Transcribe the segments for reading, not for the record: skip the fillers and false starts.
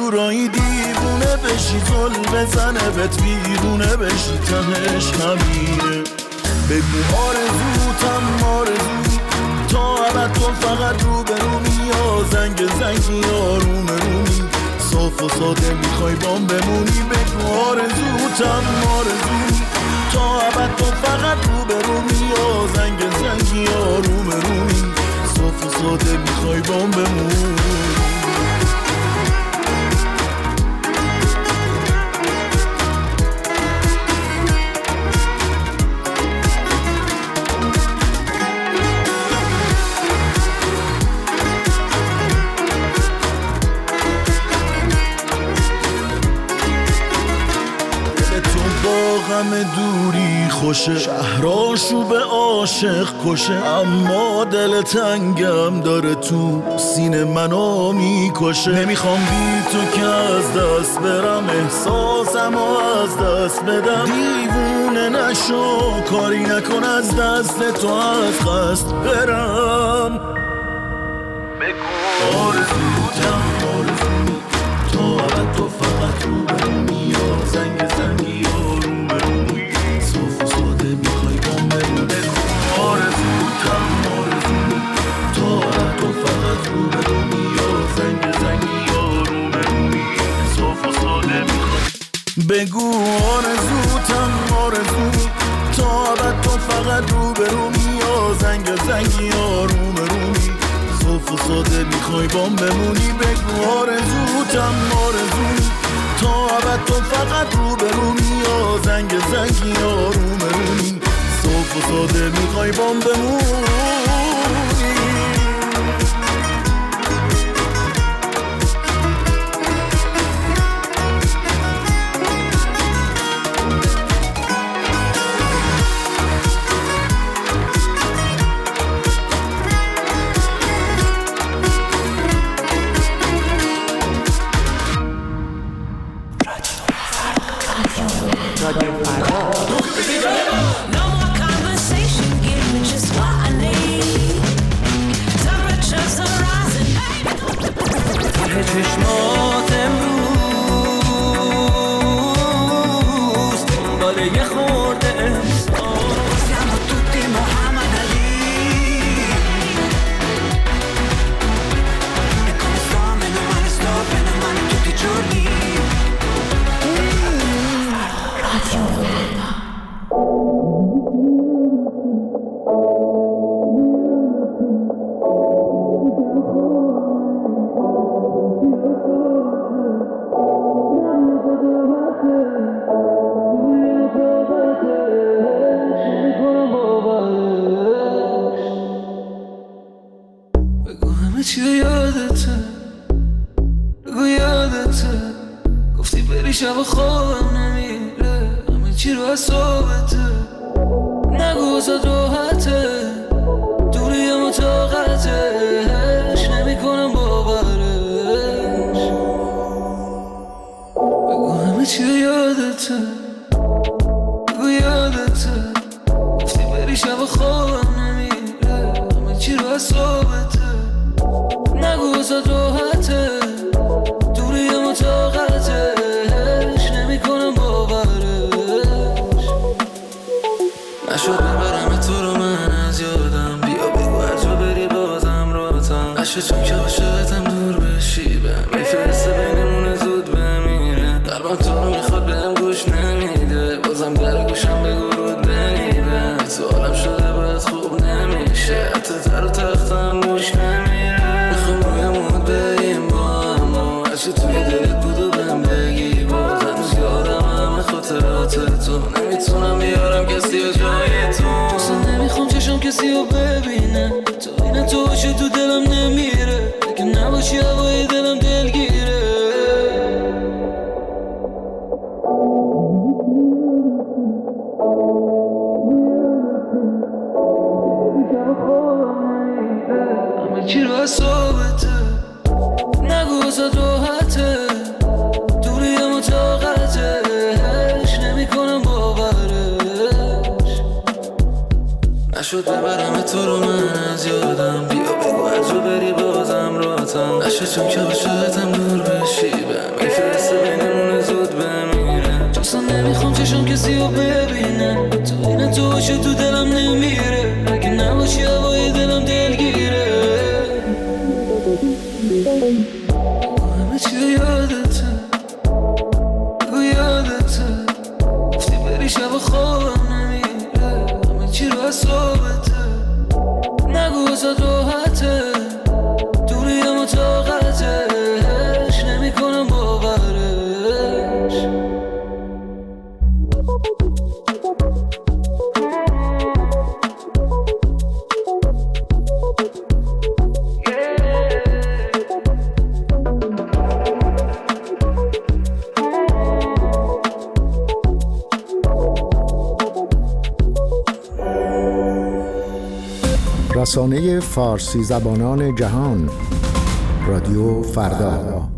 جورایی دیوونه بشی زل بزنه بهت ویرونه بشی تهش همینه بگو آرزوتم آرزو تا ابد تو فقط رو به رومی یا زنگی آروم رومی صاف و ساده میخوای بام بمونی بگو آرزوتم آرزو تا ابد تو فقط رو به رومی یا زنگی آروم رومی صاف و ساده میخوای بام بمونی غم دوری خوشه شهراشو به عاشق کشه اما دل تنگم داره تو سینه منو میکشه نمیخوام بی تو که از دست برم احساسمو از دست بدم دیوونه نشو کاری نکن از دست تو از قصد برم بگو آرزوتم آرزو تا ابد تو فقط رو برمی یا زنگی بگو آرزوتم آرزو تا ابد تو فقط رو به رومی یا زنگی آروم رومی صاف و ساده میخوای بام بمونی بگو آرزوتم آرزو تا ابد تو فقط رو به رومی یا زنگی آروم رومی صاف و ساده میخوای بام بمونی چشمات امروز دنبال یه خورده احساس siamo tutti Muhammad Ali e come sto meno male sto bene male tutti i giorni Radio چی یادته بگو یادته گفتی بری شب خوابم نمیره همه چی رو حسابته نگو ازت راحته دوری اما طاقتش نمی کنم باورش بگو همه چی یادته بگو یادته گفتی بری شب خوابم نمیره همه چی رو حسابته نگو ازت راحته دوری اما طاقتش نمی کنم باورش نشد ببرم تو رو من از یادم بیا بگو هر جا بری بازم راتم نشد چون که عاشقتم دور بشی بهم میفرسته بینمونه زود بمیره قلبم تو رو میخواد بهم گوش نمیده بازم در گوشم بگو رود نمیده تو عالم شده باید خوب نمیشه حتی تر و تختم گوش نمیره توی دلت بود و بهم بگی باز هنوز یادم همه خاطرات تو نمیتونم بیارم کسی و جای تو اصلا نمیخوام چشم کسی رو ببینه تو این تو باشه تو دلم نمیره اگه نباشی هوای دلم دلگیره همه چی رو حسابته نگو ازت راحته دوری اما طاقتش نمی کنم باورش نشد ببرم تو رو من از یادم بیا بگو هر جا بری بازم راتم نشد چون که عاشقتم دور بشی بهم رسانه فارسی زبانان جهان، رادیو فردا.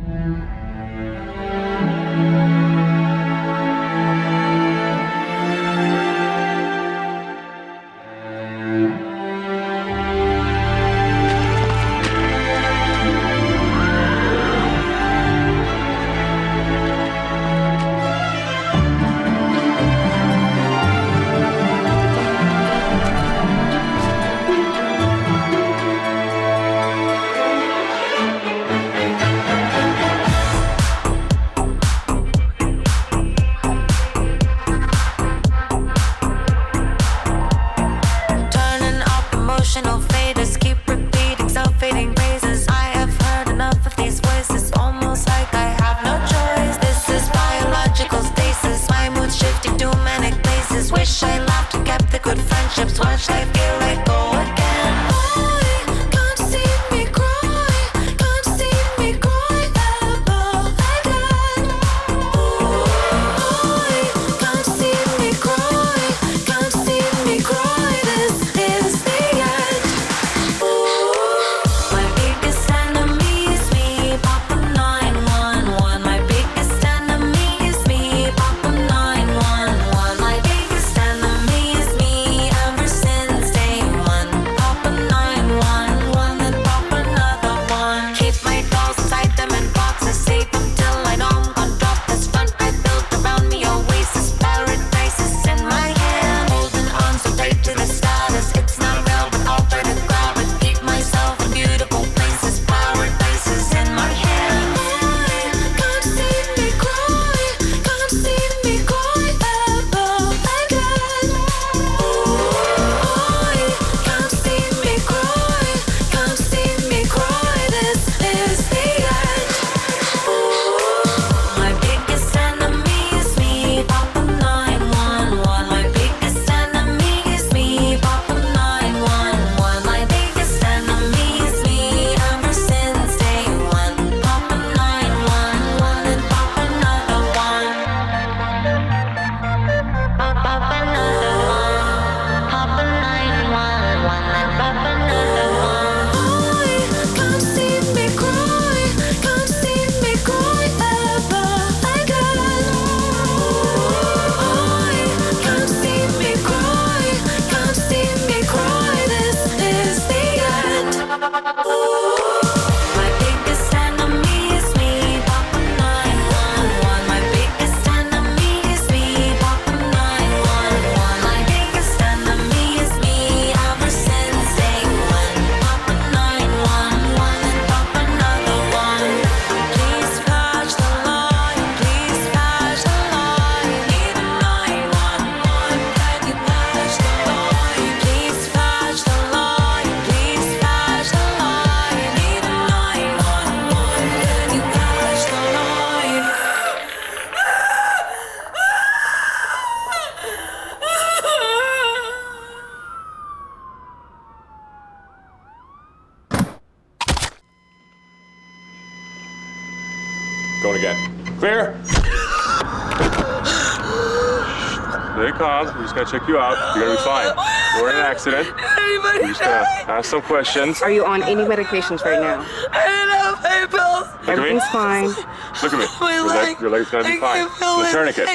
Going again. Clear? Stay calm. We just gotta check you out. You're gonna be fine. You're in an accident. Anybody We're just gonna ask some questions. Are you on any medications right now? I didn't have my pills. Look at me. Everything's fine. Look at me. My leg. Your leg's gonna be fine. The tourniquet.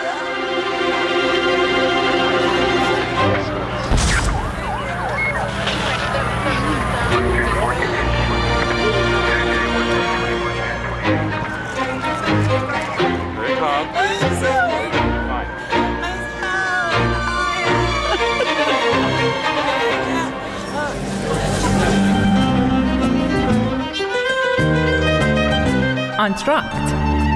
انتراکت.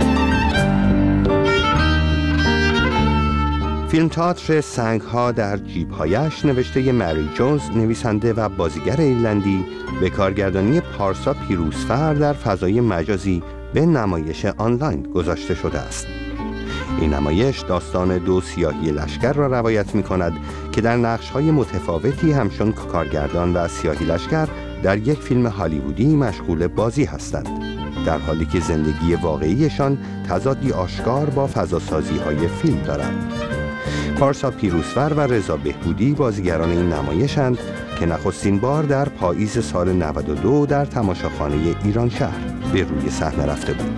فیلم تئاتر سنگ‌ها در جیب‌هایش نوشته مری جونز، نویسنده و بازیگر ایرلندی، به کارگردانی پارسا پیروزفر در فضای مجازی به نمایش آنلاین گذاشته شده است. این نمایش داستان دو سیاهی لشکر را روایت می‌کند که در نقش‌های متفاوتی همچون کارگردان و سیاهی لشکر در یک فیلم هالیوودی مشغول بازی هستند، در حالی که زندگی واقعیشان تضادی آشکار با فضاسازی‌های فیلم دارد. پارسا پیروزفر و رضا بهبودی بازیگران این نمایشند که نخستین بار در پاییز سال 92 در تماشاخانه ایران شهر به روی صحنه رفته بود.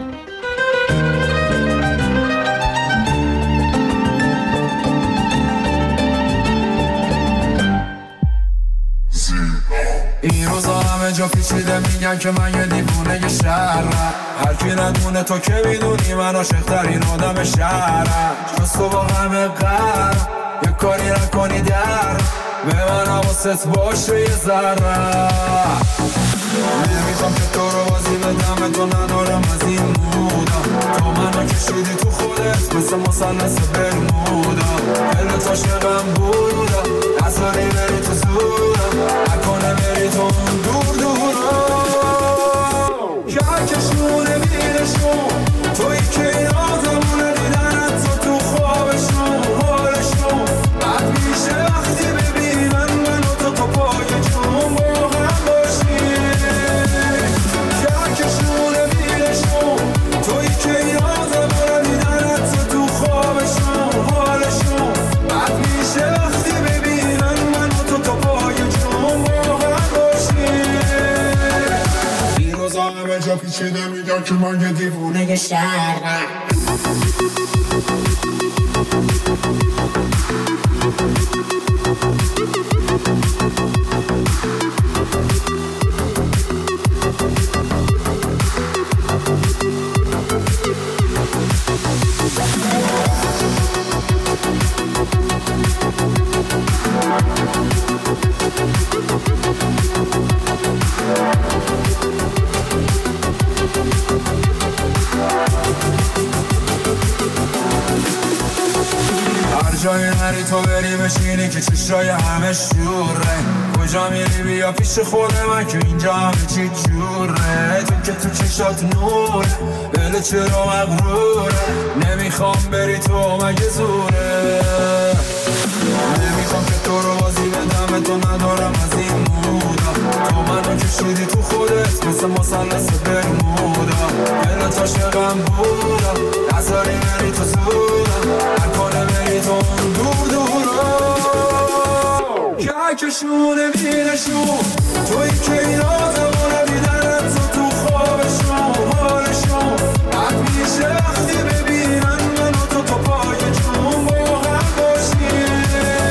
این روزا همه جا پیچیده میگن که من یه دیوونه شهرم، هر کی ندونه تو که میدونی من عاشق‌ترین آدم شهرم. جز تو با همه قرم یه کاری نکنی در به من حواست باشه یه ذره. نمیخوام که تو رو بازی بدم، تو ندارم از این مودا، تو منو کشیدی تو خودت مثل مثلث برمودا. دلت عاشقم بودا، نذاری بری تو زورم، نکنه بری تو اون دور دورا. کهکشونه بیرشون تویی که این آدمونه دیدنت تو خوابشون حالشون بد میشه وقتی ببینن منو تو پای جون با هم باشیم. کهکشونه بیرشون تویی که این آدمونه دیدنت تو خوابشون حالشون بد میشه وقتی ببینن منو تو پای جون با هم باشیم. این روزا همه جا پیچیده میگن که من یه دیوونه شهرم. هر جای نری تو بری بشینی که چشای همه شوره، کجا میری بیا پیش خود من که اینجا همه چی جوره. تو که تو چشات نوره، دل چرا مغروره، نمیخوام بری تو مگه زوره. نمیخوام که تو رو بازی بدم، تو ندارم از این مودا، تو منو کشیدی تو خودت مثل مثلث برمودا. دلت عاشقم بودا، نذاری بری تو زورم، نکنه بری تو اون دور دورا. کهکشونه بیرشون تویی که این آدمونه دیدنت تو خوابشون حالشون بد میشه وقتی ببینن منو تو پای جون با هم باشیم.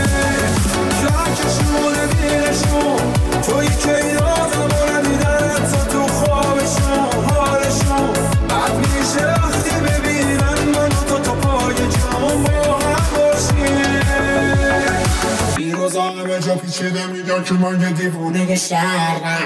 کهکشونه بیرشون تویی که این آدمونه دیدنت تو خوابشون حالشون بد میشه وقتی ببینن منو تو پای جون با هم باشیم. این روزا همه جا پیچیده میگن که من یه دیوونه شهرم.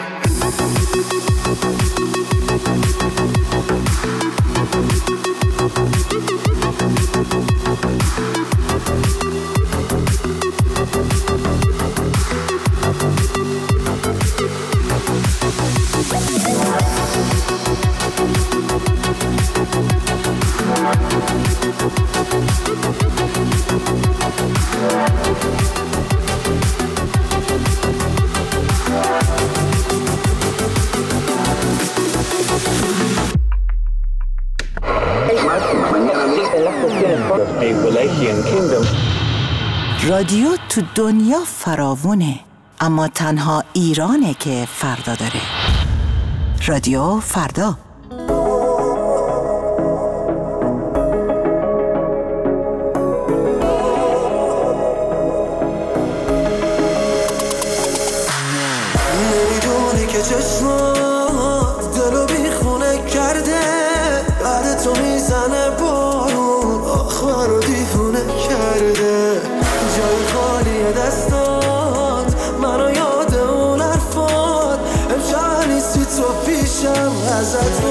رادیو تو دنیا فراوونه، اما تنها ایرانه که فردا داره. رادیو فردا. نمیدونی که چشمات دلو بیخونه کرده، بعد تو میزنه بارون آخ منو دیوونه کرده. جای خالی دستات منو یاد اون حرفات، امشب نیستی تو پیشم ازت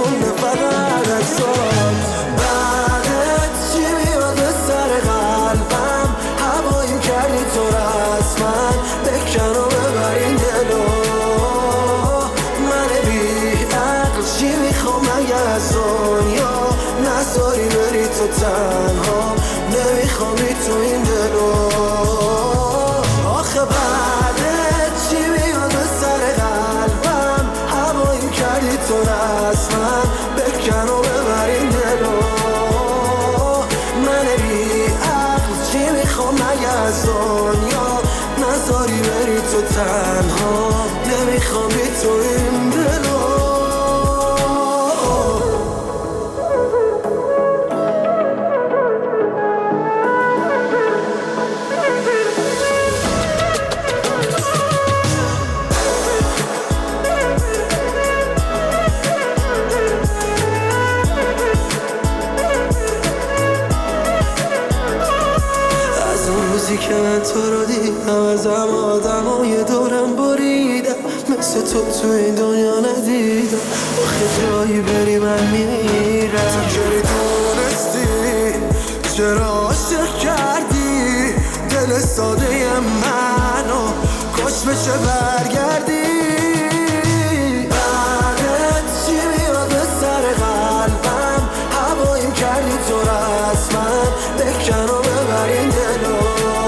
تو رو دیدم ازم آدمای دورم بریدم مثل تو این دنیا ندیدم آخه جایی بری من میرم تو چری دونستی چرا عاشق کردی دل ساده منو کاش بشه برگردی بعدت چی میاد به سر قلبم هوایم کردی تو رسمن بکن و ببر این دلو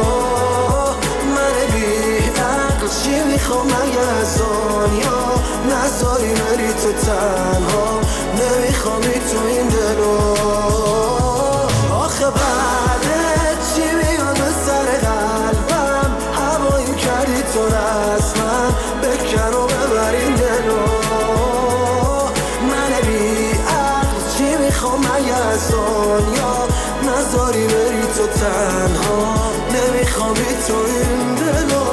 من بی عقل چی میخوام مگه از دنیا نذاری بری تو تنها نمیخوامی تو این دلو آخه بعدت چی میاد به سر قلبم هوایم کردی تو رسمن بکن و ببر این دلو من بی عقل چی میخوام مگه از دنیا نذاری بری تو تنها نمیخوامی تو این دلو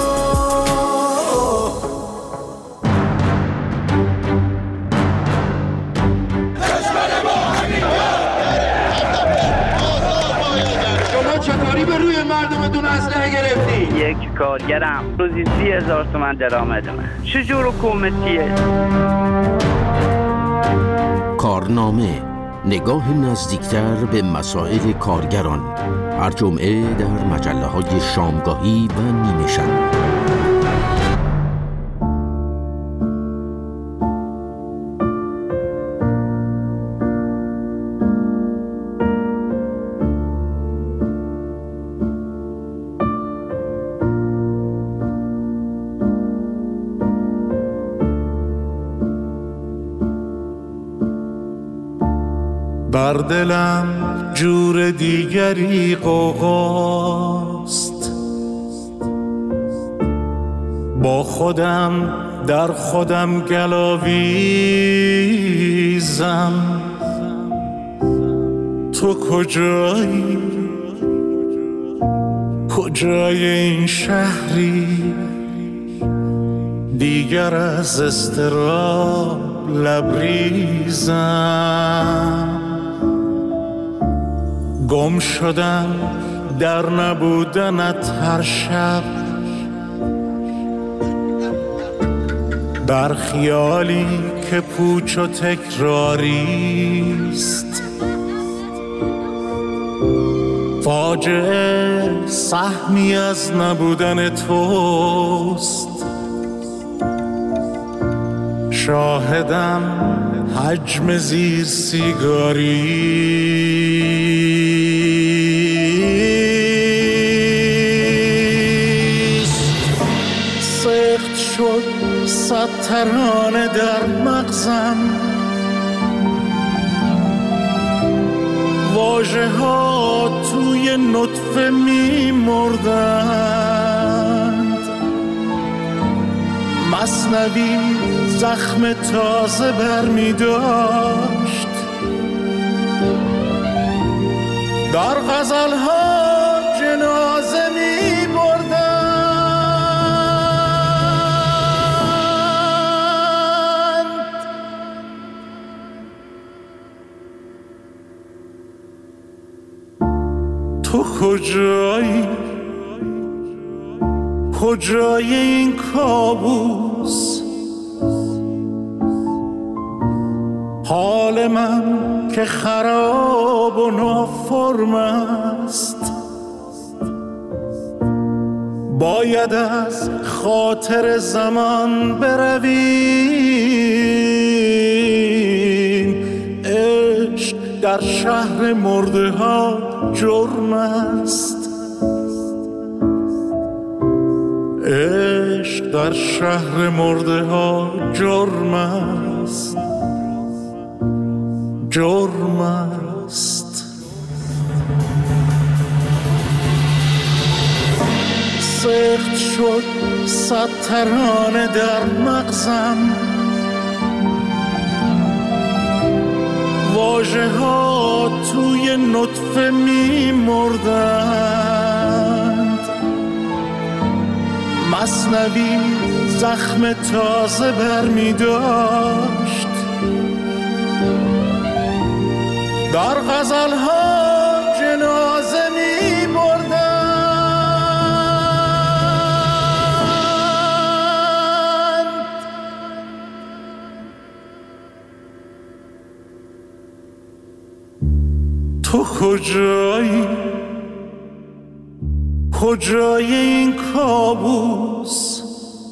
چطوری به روی مردمتون اسلحه گرفتی؟ یک کارگرم روزی 30,000 تومان درآمد من چجور حکومتیه؟ کارنامه نگاه نزدیکتر به مسائل کارگران هر جمعه در مجله‌های شامگاهی و نیمه شب. بر دلم جور دیگری غوغاست با خودم در خودم گلاویزم تو کجایی کجای این شهری دیگر از اضطراب لبریزم گم شدم در نبودنت هر شب در خیالی که پوچ و تکراریست فاجعه سهمی از نبودن توست شاهدم حجم زیر سیگاری سخت شد صد ترانه در مغزم واژه ها توی نطفه می مردند مثنوی زخم تازه بر می داشت در غزل ها جنازه می بردند تو کجایی کجای این کابوس حال من که خراب و نافرم است باید از خاطر زمان برویم عشق در شهر مرده ها جرم است عشق در شهر مرده ها جرم است جرم است سخت شد صد ترانه در مغزم واژه ها توی نطفه می مردند مثنوی زخم تازه بر می داشت در غزل ها جنازه می بردند تو کجایی؟ کجای این کابوس؟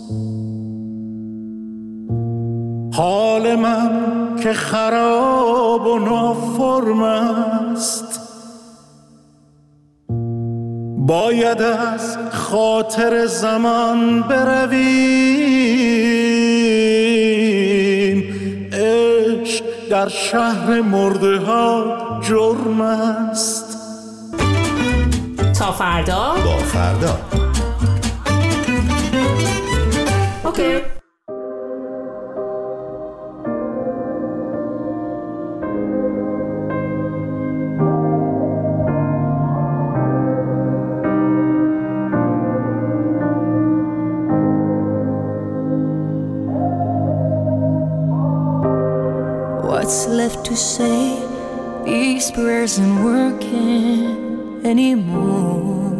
حال من که خراب و نافرم است، باید از خاطر زمان برویم. عشق در شهر مرده ها جرم است. تا فردا با فردا. اوکی. What's left to say? These prayers aren't working anymore.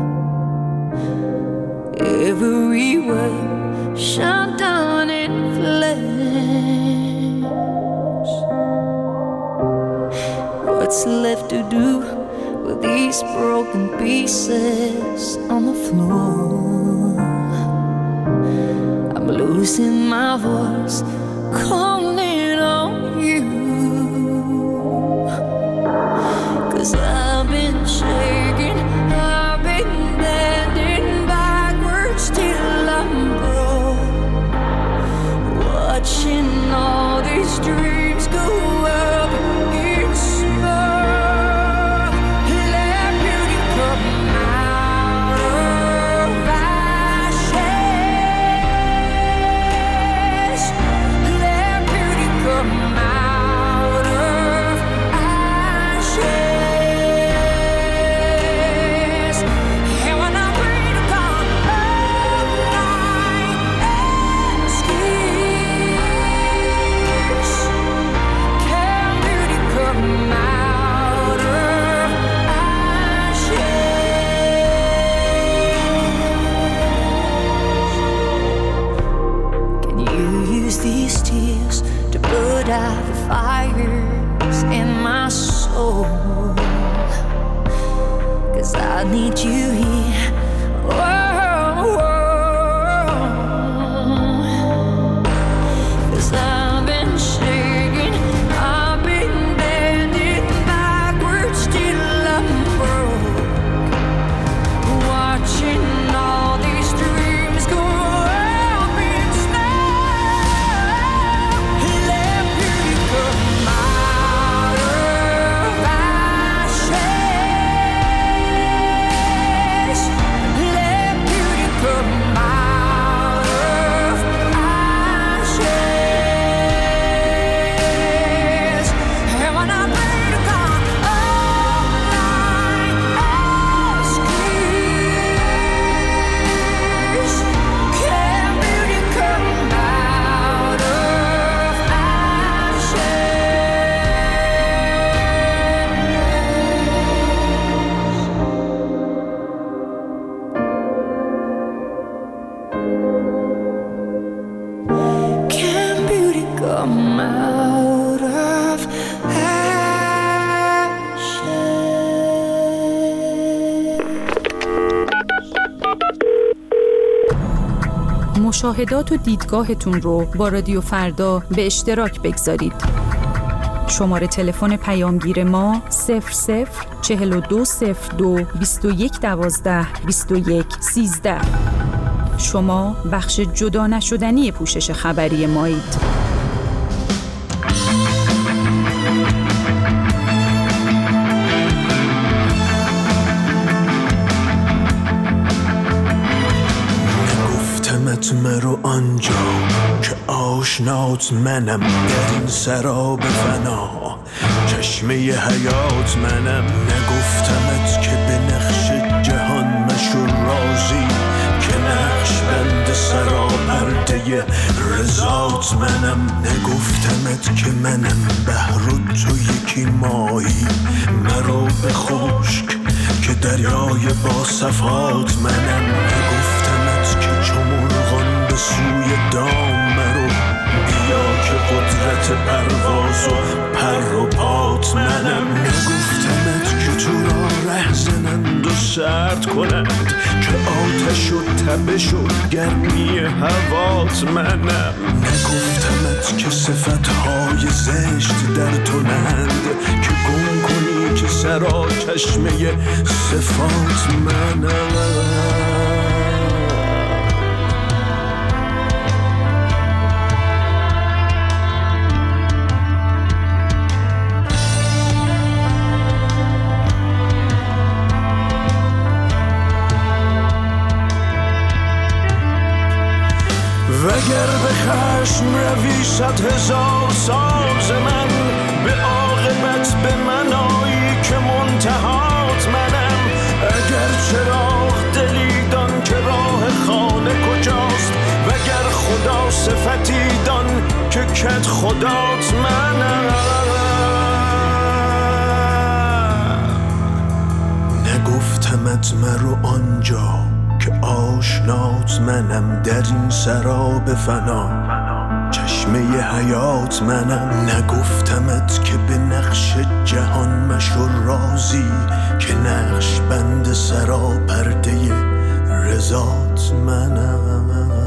Every word shut down in flames. What's left to do with these broken pieces on the floor? I'm losing my voice, calling on you, 'cause I've been shaking, I've been bending backwards till I'm broke, watching all these dreams go up in smoke. Let beauty come out of ashes. Let beauty come out of ashes. And when I pray to God all night and schemes, can beauty come out of ashes? Can you use these tears to put out the fires in my soul? 'Cause I need you here. Whoa, 'cause I've been shaking, I've been bending backwards till I'm broke, watching all these dreams go up in smoke. Let beauty come out of ashes. Let beauty come out of ashes. And when I pray to God all night and schemes, can beauty come out of ashes? Can beauty come out of ashes? مشاهدات و دیدگاهتون رو با رادیو فردا به اشتراک بگذارید. شماره تلفن پیامگیر ما 004202 2112 2113. شما بخش جدا نشدنی پوشش خبری مایید. نگفتمت مرو آنجا که آشنات منم، در این سراب فنا چشمه حیات منم. نگفتمت که به نقش جهان مشو راضی، که نقش بند سرا پرده رضات منم. نگفتمت که منم بحر و تو یکی ماهی، مرو به خشک که دریای با صفات منم. نگفتمت که چو مرغان به سوی دام مرو، بیا که قدرت پرواز و پر و پات منم. نگفتمت سرد کنند که آتش و تبش و گرمی هوات منم. نگفتمت که صفتهای زشت در تو نند که گم کنی که سرا چشمه صفات منم. وگر به خشم روی 100,000 ساز من، به عاقبت به من آیی که منتهات منم. اگر چراغ دلی دان که راه خانه کجاست، وگر خدا صفتی دان که کت خدات منم. نگفتمت مرو آنجا که آشنات منم، در این سراب فنا چشمه حیات منم. نگفتمت که به نقش جهان مشو رازی، که نقش بند سرا پرده رضات منم.